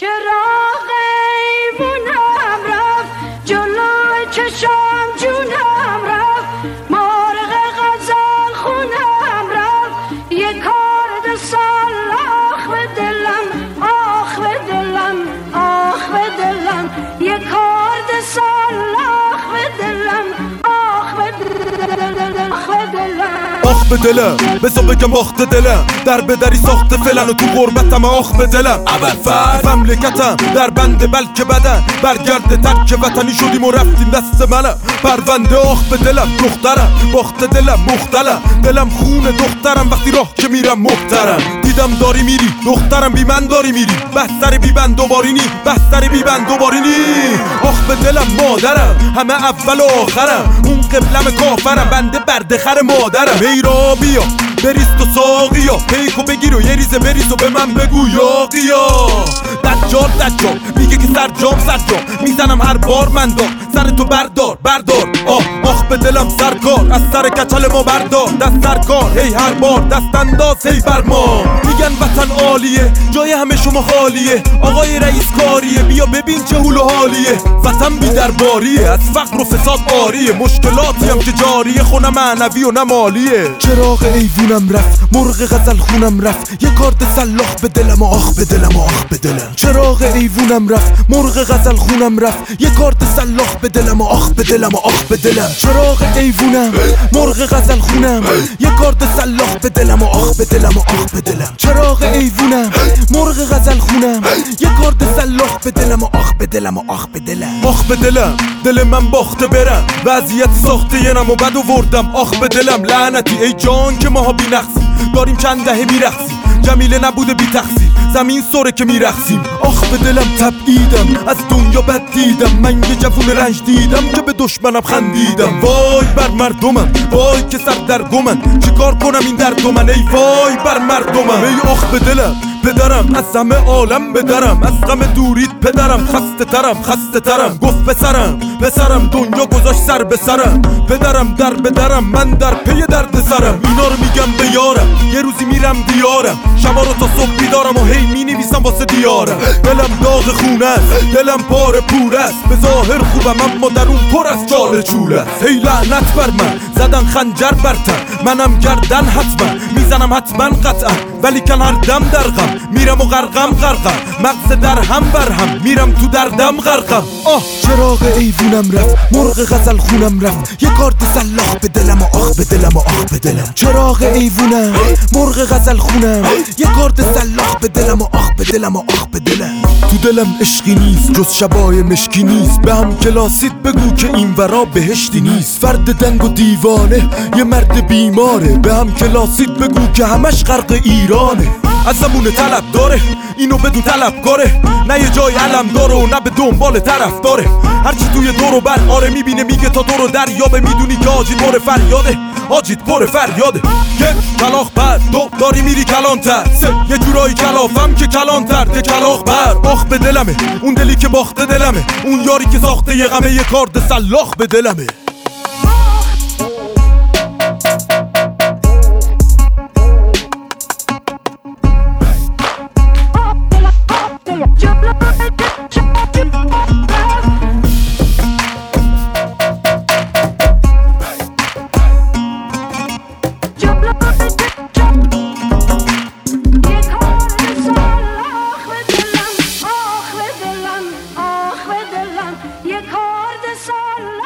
چراغ ایوونم رفت جلوی چشم جونم رفت مرغ غزل خونم رفت یه کارد سلاخ به دلم آخ به دلم آخ به دلم یه کارد سلاخ به دلم آخ به دلم آخ به دلم آخ به دلم بزا بگم آخ به دلم در بدری ساخته فلن و تو غربتم آخ به دلم اول مملکتم در بنده بلکه بدن برگرد ترک وطنی شدیم و رفتیم دست منم پرونده آخ به دلم دخترم باخت دلم مختلم دلم خون دخترم وقتی راه که میرم محترم دیدم داری میری دخترم بی من داری میری بستر بی بند دوباری نی بستر بی بند دوباری نی آخ به دلم مادرم همه اول و آخرم اون قبلم کافرم بنده بردخر مادرم ایرا بیا بریز تو ساقیا پیکو بگیر و یه ریزه بریز و به من بگو یاقیا دجال میگه که سرجام میزنم هر بار من دار سر تو بردار آخ به دلم سرکار از سر کچل ما بردار دست سرکار هی هر بار دست انداز هی بر ما میگن وطن عالیه جای همه شما خالیه آقای رئیس کاریه بیا ببین چه حول و حالیه وطن بی درباریه از فقر و فساد آریه مشکلاتی هم که جاریه خونه معنوی و نمالیه چراغ ایوونم رفت مرغ غزل خونم رفت یه کارد سلاخ به دلم آخ به دلم آخ به دلم چراغ ایوونم رفت مرغ غزل خونم رفت یه کارد سلاخ به دلم آخ به دلم آخ به دلم چراغ ایوونم مرغ غزل خونم یه کارد سلاخ به دلم آخ به دلم آخ به دلم چراغ ایوونم مرغ غزل خونم یه کارد سلاخ به دلم آخ به دلم آخ به دلم آخ به دلم دل من باخته برم وضعیت ساخته ینم و بد آوردم آخ به دلم لعنتی ای جان که ماها بی نقصی داریم چند دهه میرقصیم جمیله نبوده بی تقصیر زمین سره که میرقصیم آخ به دلم تبعیدم از دنیا بد دیدم من یه جوون رنج دیدم که به دشمنم خندیدم وای بر مردمم وای که سر در گمن چیکار کنم این درد من ای وای بر مردمم ای آخ به دلم پدرم از همه عالم بدرم از غم دورید پدرم خسته ترم گفت پسرم دنیا گذاشت سر به سرم پدرم در بدرم من در پی درد سرم اینا رو میگم به یارم یه روزی میرم دیارم شبا رو تا صبح بیدارم و هی مینویسم واسه دیارم دلم داغ خونه است دلم پاره پوره است به ظاهر خوبم اما درون پر از چاله چوله است هی لعنت بر من زدن خنجر بر تن منم گردن حتما میزنم حتما قطعا ولی کن هر دم در غم میرم و غرقم مغز در هم بر هم میرم تو دردم غرقم چراغ ایوونم رفت مرغ غزل خونم رفت یه کارت سلاخ به دلم و آخ به دلم و آخ به دلم چراغ ایوونم مرغ غزل خونم یه کارت سلاخ به دلم و آخ به دلم و آخ به دلم تو دلم عشقی نیست جز شبای مشکی نیست به هم کلاسید بگو که این ورا بهشتی نیست فرد دنگ و دیوانه یه مرد بیماره به هم کلاسید بگو که همش غرق ایرانه از زمون طلب داره اینو بدون طلبکاره نه یه جای علم داره و نه به دنبال طرف داره هرچی توی دور و بر آره میبینه میگه تا دور و دریابه میدونی که آجید پر فریاده یک کلاخ بر دو داری میری کلانتر سه یه جورایی کلافم که کلانتر ده کلاخ بر آخ به دلمه اون دلی که باخته دلمه اون یاری که ساخته یه غمه یه کارد سلاخ به دلمه یه کارد سال